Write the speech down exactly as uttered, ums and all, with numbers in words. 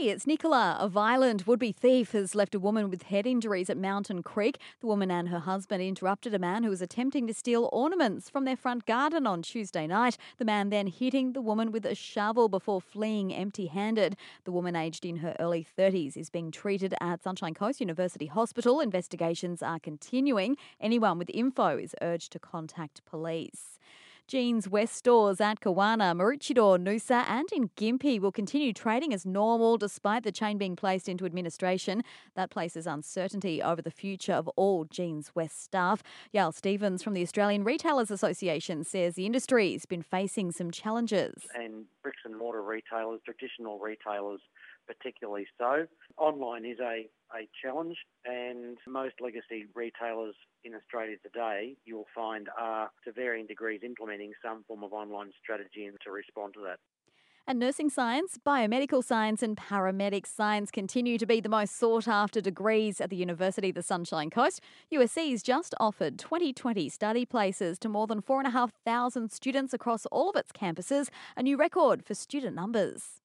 It's Nicola. A violent would-be thief has left a woman with head injuries at Mountain Creek. The woman and her husband interrupted a man who was attempting to steal ornaments from their front garden on Tuesday night. The man then hitting the woman with a shovel before fleeing empty-handed. The woman, aged in her early thirties, is being treated at Sunshine Coast University Hospital. Investigations are continuing. Anyone with info is urged to contact police. Jeans West stores at Kawana, Maroochydore, Noosa and in Gympie will continue trading as normal despite the chain being placed into administration. That places uncertainty over the future of all Jeans West staff. Yael Stevens from the Australian Retailers Association says the industry's been facing some challenges. And bricks and mortar retailers, traditional retailers particularly so. Online is a, a challenge, and most legacy retailers in Australia today, you'll find, are to varying degrees implementing some form of online strategy to respond to that. And nursing science, biomedical science and paramedic science continue to be the most sought-after degrees at the University of the Sunshine Coast. U S C's just offered twenty twenty study places to more than four thousand five hundred students across all of its campuses, a new record for student numbers.